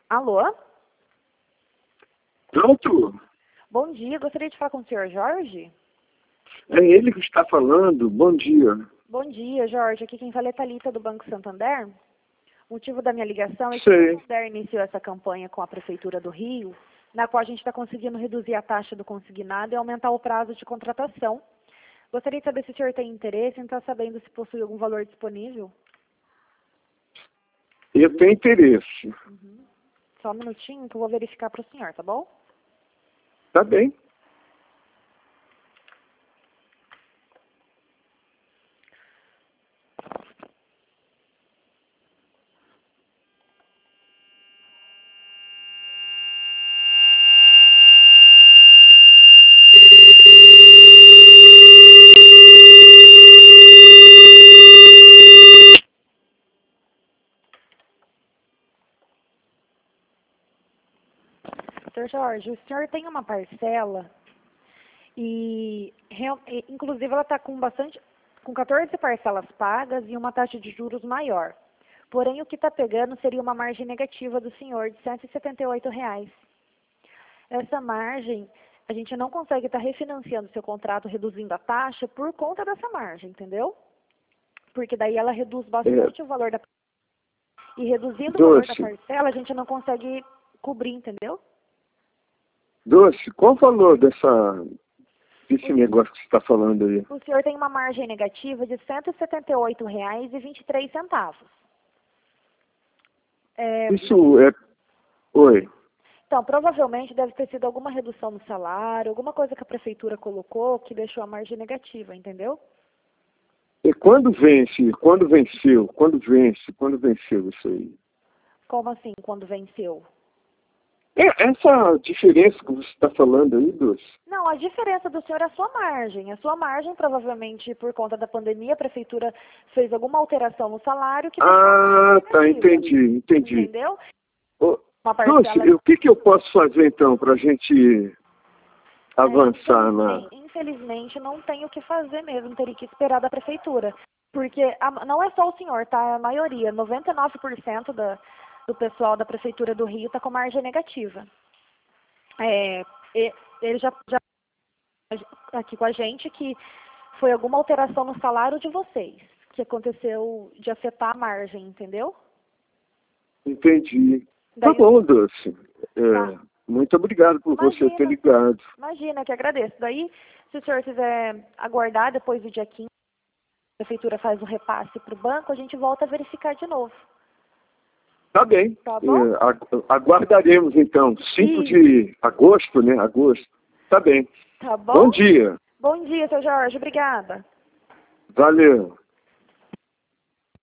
Alô? Pronto? Bom dia, gostaria de falar com o senhor Jorge? É ele que está falando. Bom dia. Bom dia, Jorge. Aqui quem fala é Thalita do Banco Santander. O motivo da minha ligação é que Sei. o Santander iniciou essa campanha com a Prefeitura do Rio, na qual a gente está conseguindo reduzir a taxa do consignado e aumentar o prazo de contratação. Gostaria de saber se o senhor tem interesse em estar sabendo se possui algum valor disponível. Eu tenho interesse. Só um minutinho que eu vou verificar para o senhor, tá bom? Tá bem. Senhor Jorge, o senhor tem uma parcela e inclusive ela está com 14 parcelas pagas e uma taxa de juros maior. Porém, o que está pegando seria uma margem negativa do senhor de R$ 178. Essa margem, a gente não consegue estar refinanciando o seu contrato, reduzindo a taxa por conta dessa margem, entendeu? Porque daí ela reduz bastante o valor da e reduzindo o valor da parcela, a gente não consegue cobrir, entendeu? Doce, qual o valor desse negócio que você está falando aí? O senhor tem uma margem negativa de R$ 178,23. Isso é... Oi. Então, provavelmente deve ter sido alguma redução no salário, alguma coisa que a prefeitura colocou que deixou a margem negativa, entendeu? E quando vence? Quando venceu? Quando vence? Quando venceu isso aí? Como assim, quando venceu? Essa diferença que você está falando aí, Doce? Não, a diferença do senhor é a sua margem. A sua margem, provavelmente, por conta da pandemia, a prefeitura fez alguma alteração no salário que Ah, tá, entendi. Entendeu? Doce, o que eu posso fazer, então, para a gente avançar na... Infelizmente, não tem o que fazer mesmo, teria que esperar da prefeitura. Porque não é só o senhor, tá? A maioria, 99% do pessoal da Prefeitura do Rio está com margem negativa. Ele já aqui com a gente que foi alguma alteração no salário de vocês, que aconteceu de afetar a margem, entendeu? Entendi. Tá bom, Doce. Tá. Muito obrigado por você ter ligado. Imagina, que agradeço. Daí, se o senhor quiser aguardar depois do dia 15, a Prefeitura faz o repasse para o banco, a gente volta a verificar de novo. Tá bem. Tá bom? Aguardaremos, então. 5 de agosto, né? Agosto. Tá bem. Tá bom? Bom dia. Bom dia, seu Jorge. Obrigada. Valeu.